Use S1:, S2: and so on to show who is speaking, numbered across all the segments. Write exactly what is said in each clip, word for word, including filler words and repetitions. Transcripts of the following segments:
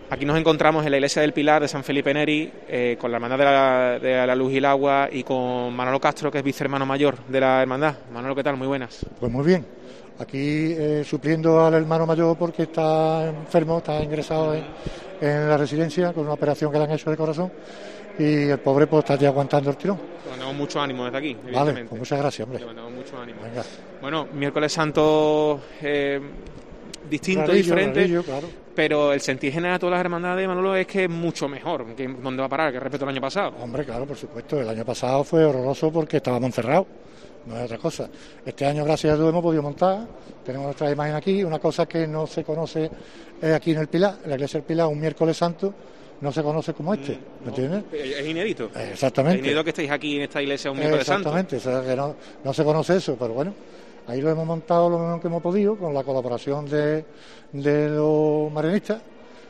S1: Aquí nos encontramos en la iglesia del Pilar de San Felipe Neri, eh, con la Hermandad de la, de la Luz y el Agua y con Manolo Castro, que es vicehermano mayor de la hermandad. Manolo, ¿qué tal? Muy buenas.
S2: Pues muy bien. Aquí eh, supliendo al hermano mayor porque está enfermo, está ingresado en, en la residencia con una operación que le han hecho de corazón y el pobre pues está ya aguantando el tirón.
S1: Le mandamos mucho ánimo desde aquí,
S2: Vale, pues muchas gracias, hombre.
S1: Le mandamos mucho ánimo.
S2: Venga.
S1: Bueno, miércoles santo eh, distinto,
S2: Rarillo,
S1: diferente,
S2: rarillo, claro.
S1: Pero el sentir general de todas las hermandades, Manolo, es que es mucho mejor. Que ¿Dónde va a parar? Que respecto al año pasado.
S2: Hombre, claro, por supuesto. El año pasado fue horroroso porque estábamos encerrados. No es otra cosa. Este año, gracias a Dios, hemos podido montar. Tenemos nuestra imagen aquí. Una cosa que no se conoce es aquí en el Pilar, en la iglesia del Pilar, un miércoles santo, no se conoce como este. ¿Me
S1: no,
S2: entiendes?
S1: Es inédito.
S2: Exactamente.
S1: Es inédito que estéis aquí en esta iglesia un miércoles
S2: Exactamente,
S1: santo.
S2: Exactamente. O sea, que no, no se conoce eso, pero bueno. Ahí lo hemos montado lo mejor que hemos podido, con la colaboración de, de los marinistas.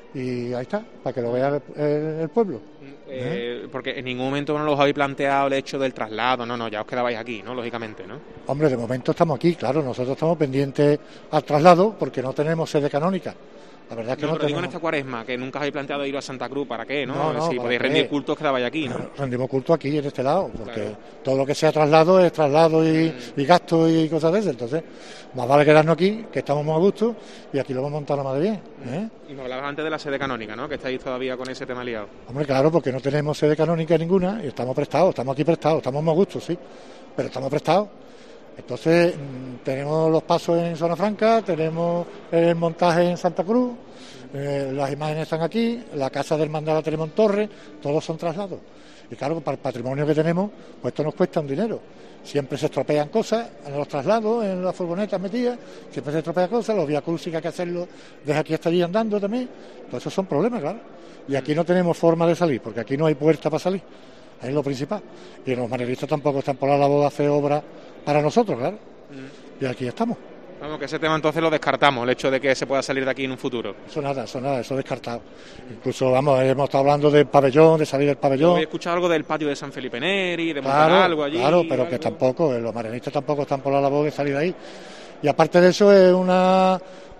S2: Y ahí está, para que lo vea el, el, el pueblo.
S1: Eh, ¿Eh? Porque en ningún momento no los habéis planteado el hecho del traslado, no, no, ya os quedabais aquí, ¿no? Lógicamente, ¿no?
S2: Hombre, de momento estamos aquí, claro, nosotros estamos pendientes al traslado porque no tenemos sede canónica. La verdad es que
S1: no,
S2: no
S1: pero
S2: tenemos...
S1: digo en esta cuaresma, que nunca habéis planteado ir a Santa Cruz, ¿para qué, no?
S2: no, no
S1: si podéis
S2: qué?
S1: rendir cultos, quedabais aquí, ¿no?
S2: Rendimos culto aquí, en este lado, porque
S1: claro.
S2: todo lo que sea traslado es traslado y, mm. y gasto y cosas de esas, entonces más vale quedarnos aquí, que estamos muy a gusto, y aquí lo hemos montado más de bien. ¿eh?
S1: Y me hablabas antes de la sede canónica, ¿no? Que estáis todavía con ese tema liado.
S2: Hombre, claro, porque no tenemos sede canónica ninguna, y estamos prestados, estamos aquí prestados, estamos muy a gusto, sí, pero estamos prestados. Entonces, mmm, tenemos los pasos en Zona Franca, tenemos el montaje en Santa Cruz, eh, las imágenes están aquí, la casa del hermandad la tenemos en Torre, todos son traslados. Y claro, para el patrimonio que tenemos, pues esto nos cuesta un dinero. Siempre se estropean cosas en los traslados, en las furgonetas metidas, siempre se estropean cosas, los vía crucis hay que hacerlo desde aquí hasta allí andando también. Todos esos son problemas, claro. Y aquí no tenemos forma de salir, porque aquí no hay puerta para salir. Es lo principal. Y los maneristas tampoco están por la labor de hacer obras para nosotros, claro. Mm. Y aquí estamos.
S1: Vamos, que ese tema entonces lo descartamos, el hecho de que se pueda salir de aquí en un futuro.
S2: Eso nada, eso nada, eso descartado. Incluso, vamos, hemos estado hablando del pabellón, de salir del pabellón.
S1: He escuchado algo del patio de San Felipe Neri, de
S2: montar
S1: claro, algo allí.
S2: Claro, pero
S1: algo.
S2: que tampoco, los marenistas tampoco están por la labor de salir de ahí. Y aparte de eso, es una,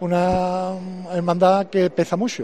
S2: una hermandad que pesa mucho.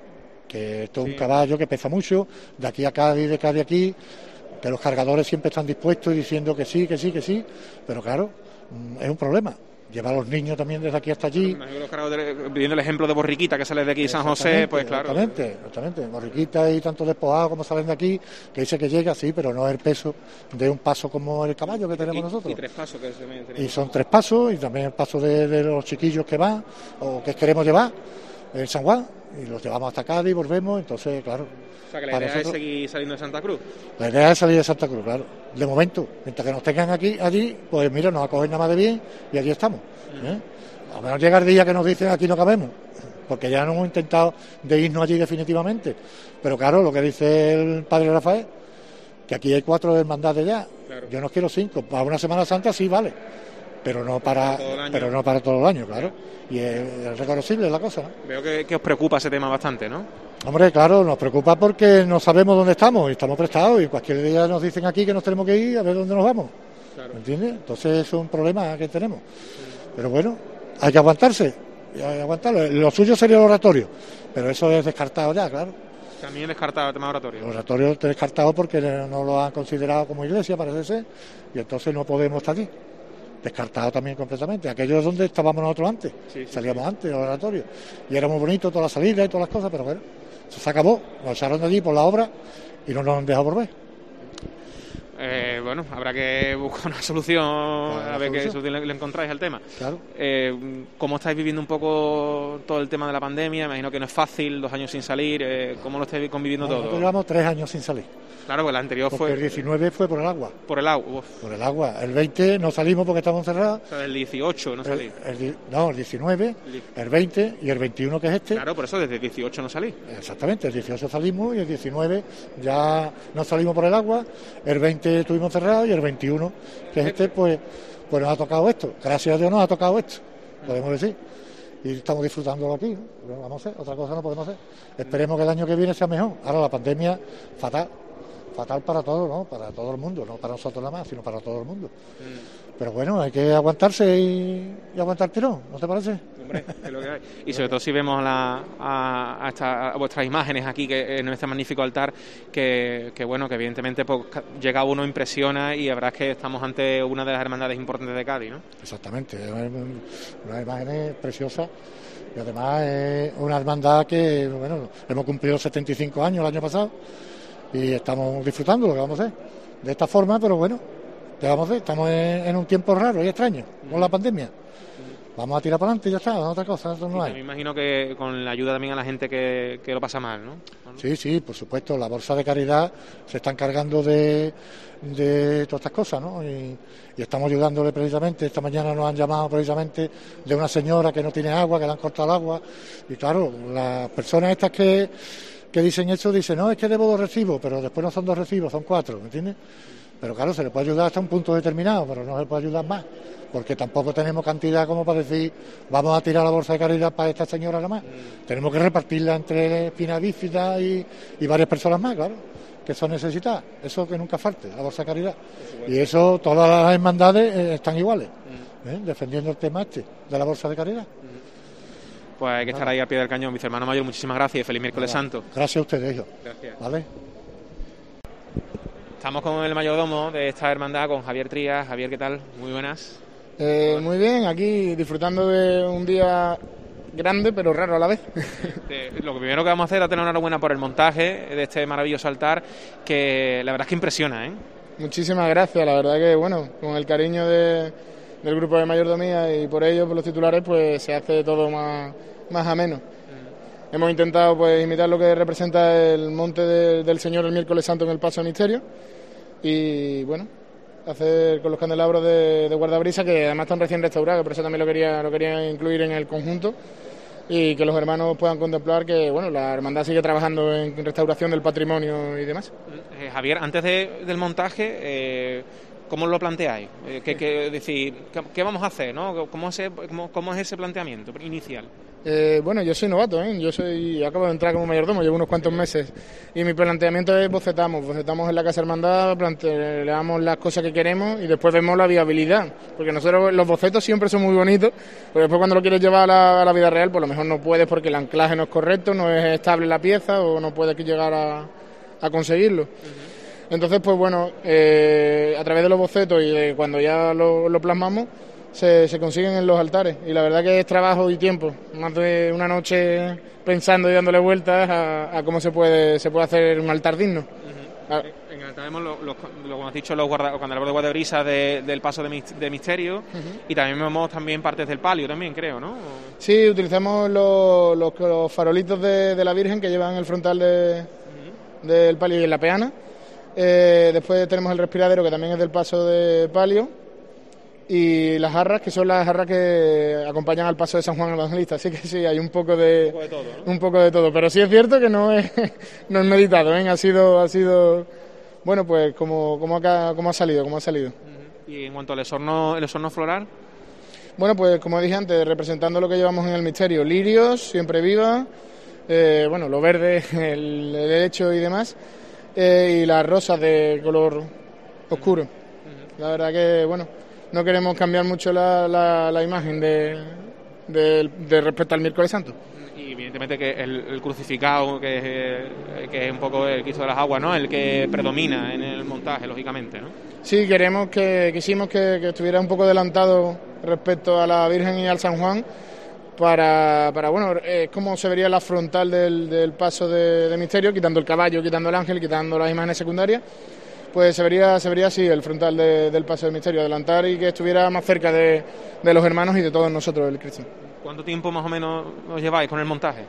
S2: Que esto es sí. un caballo que pesa mucho, de aquí a Cádiz, de Cádiz a aquí, que los cargadores siempre están dispuestos y diciendo que sí, que sí, que sí, pero claro, es un problema. Llevar a los niños también desde aquí hasta allí.
S1: Viendo el ejemplo de Borriquita que sale de aquí de San José, pues claro.
S2: Exactamente, exactamente. Borriquita y tanto despojados como salen de aquí, que dice que llega, sí, pero no es el peso de un paso como el caballo que tenemos
S1: y,
S2: nosotros.
S1: Y tres pasos que se
S2: Y son tres pasos, y también el paso de, de los chiquillos que van, o que queremos llevar, el San Juan, y los llevamos hasta Cádiz y volvemos, entonces, claro.
S1: O sea, que la idea nosotros, es seguir saliendo de Santa Cruz.
S2: La idea es salir de Santa Cruz, claro. De momento, mientras que nos tengan aquí, allí, pues mira, nos acogen nada más de bien y allí estamos. ¿eh? A lo menos llega el día que nos dicen aquí no cabemos, porque ya no hemos intentado de irnos allí definitivamente. Pero claro, lo que dice el padre Rafael, que aquí hay cuatro hermandades ya. Claro. Yo no quiero cinco. Para una Semana Santa sí vale, pero no para, para pero no para todo el año, claro. Y es, es reconocible la cosa, ¿no?
S1: Veo que, que os preocupa ese tema bastante, ¿no?
S2: Hombre, claro, nos preocupa porque no sabemos dónde estamos y estamos prestados y cualquier día nos dicen aquí que nos tenemos que ir a ver dónde nos vamos. Claro. ¿Me entiendes? Entonces es un problema que tenemos. Sí. Pero bueno, hay que aguantarse, hay que aguantarlo. Lo suyo sería el oratorio, pero eso es descartado ya, claro.
S1: También descartado el tema oratorio.
S2: El oratorio está descartado porque no lo han considerado como iglesia, parece ser, y entonces no podemos estar aquí. Descartado también completamente. Aquello es donde estábamos nosotros antes, sí, sí, salíamos sí. antes del oratorio. Y era muy bonito toda la salida y todas las cosas, pero bueno, eso se acabó, nos echaron de allí por la obra y no nos han dejado volver.
S1: Eh, bueno, habrá que buscar una solución, claro, a ver qué solución le, le encontráis al tema.
S2: Claro.
S1: Eh, ¿Cómo estáis viviendo un poco todo el tema de la pandemia? Imagino que no es fácil, dos años sin salir. Eh, ¿Cómo lo estáis conviviendo
S2: no,
S1: todo?
S2: Nosotros llevamos tres años sin salir.
S1: Claro, pues el anterior
S2: porque
S1: fue...
S2: el diecinueve fue por el agua.
S1: Por el agua. Uf.
S2: Por el agua. El veinte no salimos porque estábamos cerrados.
S1: O sea, el dieciocho no salí.
S2: El, el, no, el diecinueve, el veinte y el veintiuno que es este.
S1: Claro, por eso desde el dieciocho no salí.
S2: Exactamente, el dieciocho salimos y el diecinueve ya no salimos por el agua. El veinte estuvimos cerrados y el veintiuno, que es este, pues, pues nos ha tocado esto. Gracias a Dios nos ha tocado esto, podemos decir. Y estamos disfrutándolo aquí, ¿no? Pero vamos a hacer, otra cosa no podemos hacer. Esperemos que el año que viene sea mejor. Ahora la pandemia, fatal. fatal para todos, ¿no? Para todo el mundo, no para nosotros nada más, sino para todo el mundo. Mm. Pero bueno, hay que aguantarse y, y aguantar tirón, ¿no te parece?
S1: Hombre, es lo que hay. Y sobre todo si vemos la, a, a, esta, a vuestras imágenes aquí que en este magnífico altar, que, que bueno, que evidentemente pues, llega uno, impresiona, y la verdad es que estamos ante una de las hermandades importantes de Cádiz, ¿no?
S2: Exactamente, unas imágenes preciosas. Y además es una hermandad que, bueno, hemos cumplido setenta y cinco años el año pasado y estamos disfrutando lo que vamos a hacer de esta forma, pero bueno, ¿qué vamos a hacer? Estamos en, en un tiempo raro y extraño con la pandemia. Vamos a tirar para adelante y ya está, otra cosa, eso no hay.
S1: Me imagino que con la ayuda también a la gente que, que lo pasa mal, ¿no?
S2: Sí, sí, por supuesto, la bolsa de caridad se está encargando de, de todas estas cosas, ¿no? Y, y estamos ayudándole precisamente. Esta mañana nos han llamado precisamente de una señora que no tiene agua, que le han cortado el agua. Y claro, las personas estas que, que dicen eso dicen, no, es que debo dos recibos, pero después no son dos recibos, son cuatro, ¿me entiendes? Pero claro, se le puede ayudar hasta un punto determinado, pero no se le puede ayudar más, porque tampoco tenemos cantidad como para decir, vamos a tirar la bolsa de caridad para esta señora nada más. Mm. Tenemos que repartirla entre Espina Bífida y, y varias personas más, claro, que son necesitadas. Eso que nunca falte, la bolsa de caridad. Y eso, todas las hermandades eh, están iguales, mm. ¿eh? defendiendo el tema este de la bolsa de caridad. Mm.
S1: Pues hay que estar ahí al pie del cañón. Vicehermano Mayor, muchísimas gracias y feliz miércoles
S2: Nada.
S1: santo.
S2: Gracias a ustedes, hijo.
S1: Gracias.
S2: ¿Vale?
S1: Estamos con el mayordomo de esta hermandad, con Javier Trías. Javier, ¿qué tal? Muy buenas.
S3: Eh, muy bien, aquí disfrutando de un día grande pero raro a la vez.
S1: Eh, lo primero que vamos a hacer es tener una enhorabuena por el montaje de este maravilloso altar, que la verdad es que impresiona, ¿eh?
S3: Muchísimas gracias, la verdad que bueno, con el cariño de, del grupo de mayordomía y por ello, por los titulares, pues se hace todo más, más ameno. Mm. Hemos intentado pues imitar lo que representa el monte de, del Señor el miércoles santo en el Paso del Misterio y bueno, hacer con los candelabros de, de guardabrisa, que además están recién restaurados, por eso también lo quería lo quería incluir en el conjunto, y que los hermanos puedan contemplar que bueno, la hermandad sigue trabajando en restauración del patrimonio y demás.
S1: Eh, Javier, antes de, del montaje, eh, ¿cómo lo planteáis? Eh, ¿qué, qué, decir, ¿qué, ¿Qué vamos a hacer? ¿no? ¿Cómo, se, cómo, ¿Cómo es ese planteamiento inicial?
S3: Eh, bueno, yo soy novato, ¿eh? Yo soy acabo de entrar como mayordomo, llevo unos cuantos meses y mi planteamiento es bocetamos, bocetamos en la Casa Hermandad, planteamos las cosas que queremos y después vemos la viabilidad, porque nosotros los bocetos siempre son muy bonitos, pero después cuando lo quieres llevar a la, a la vida real, pues a lo mejor no puedes porque el anclaje no es correcto, no es estable la pieza o no puedes llegar a, a conseguirlo. Uh-huh. Entonces, pues bueno, eh, a través de los bocetos y de cuando ya lo, lo plasmamos, Se, se consiguen en los altares y la verdad que es trabajo y tiempo, más de una noche pensando y dándole vueltas a, a cómo se puede se puede hacer un altar digno. Uh-huh.
S1: Ah. En el altar vemos lo, lo, lo como has dicho, los guarda, candelabros de guardabrisa de, del Paso de, de Misterio, uh-huh. y también vemos también partes del palio también, creo, ¿no?
S3: Sí, utilizamos los, los, los farolitos de, de la Virgen que llevan el frontal de, uh-huh. del palio y en la peana. Eh, después tenemos el respiradero que también es del Paso de Palio. Y las jarras, que son las jarras que acompañan al paso de San Juan Evangelista, así que sí, hay un poco de, un poco de todo, ¿no? Un poco de todo, pero sí es cierto que no es, no es meditado, ¿eh? ha sido, ha sido, bueno, pues como, como, ha, como ha salido, como ha salido.
S1: Uh-huh. Y en cuanto al esorno, el esorno floral,
S3: bueno, pues como dije antes, representando lo que llevamos en el misterio, lirios, siempre viva, eh, bueno, lo verde, el, el helecho y demás, eh, y las rosas de color oscuro. Uh-huh. La verdad que, bueno, no queremos cambiar mucho la, la, la imagen de, de, de respecto al miércoles santo.
S1: Y evidentemente que el, el crucificado, que es, eh, que es un poco el Cristo de las aguas, ¿no? El que predomina en el montaje, lógicamente, ¿no?
S3: Sí, queremos que quisimos que, que estuviera un poco adelantado respecto a la Virgen y al San Juan, para, para bueno, es como se vería la frontal del, del paso de, de misterio, quitando el caballo, quitando el ángel, quitando las imágenes secundarias. Pues se vería, se vería así el frontal de, del Paso del Misterio, adelantar y que estuviera más cerca de, de los hermanos y de todos nosotros, el Cristo.
S1: ¿Cuánto tiempo más o menos os lleváis con el montaje?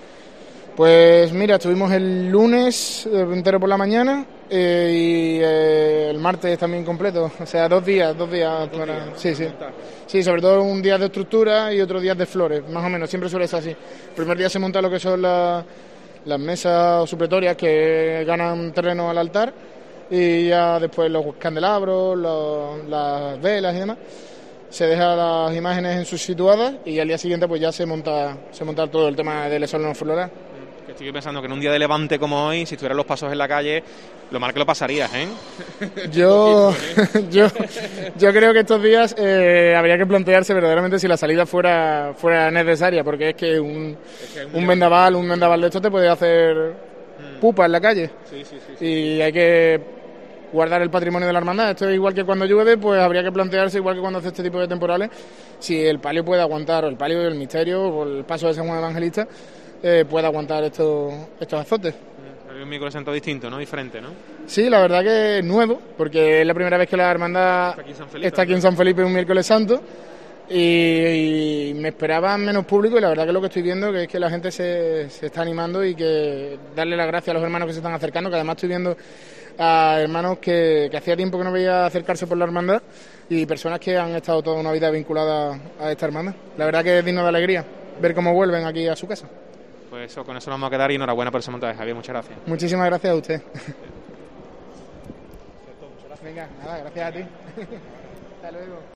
S3: Pues mira, estuvimos el lunes eh, entero por la mañana eh, y eh, el martes también completo, o sea, dos días, dos días.
S1: Dos
S3: para...
S1: días,
S3: sí, sí. Sí, sobre todo un día de estructura y otro día de flores, más o menos, siempre suele ser así. El primer día se monta lo que son la, las mesas supletorias que ganan terreno al altar, y ya después los candelabros, los, las velas y demás, se deja las imágenes en sus situadas y al día siguiente pues ya se monta se monta todo el tema del esorno floral.
S1: Que estoy pensando que en un día de levante como hoy, si estuvieran los pasos en la calle, lo mal que lo pasarías, ¿eh?
S3: Yo, yo, yo creo que estos días eh, habría que plantearse verdaderamente si la salida fuera fuera necesaria, porque es que un,
S1: es que
S3: un vendaval, un vendaval de estos te puede hacer pupa en la calle.
S1: Sí, sí, sí, sí.
S3: Y hay que guardar el patrimonio de la hermandad. Esto es igual que cuando llueve, pues habría que plantearse, igual que cuando hace este tipo de temporales, si el palio puede aguantar, o el palio del misterio, o el paso de San Juan Evangelista, eh, puede aguantar estos, estos azotes.
S1: Hay un miércoles santo distinto, ¿no? Diferente, ¿no?
S3: Sí, la verdad que es nuevo, porque es la primera vez que la hermandad
S1: Está aquí en San Felipe,
S3: está aquí en San Felipe un miércoles santo, y, y me esperaba menos público, y la verdad que lo que estoy viendo que es que la gente se, se está animando, y que darle las gracias a los hermanos que se están acercando, que además estoy viendo a hermanos que, que hacía tiempo que no veía acercarse por la hermandad, y personas que han estado toda una vida vinculadas a esta hermandad. La verdad que es digno de alegría ver cómo vuelven aquí a su casa.
S1: Pues eso, con eso nos vamos a quedar, y enhorabuena por ese montaje, Javier, muchas gracias.
S3: Muchísimas gracias a usted. Venga, nada, gracias a ti. Hasta luego.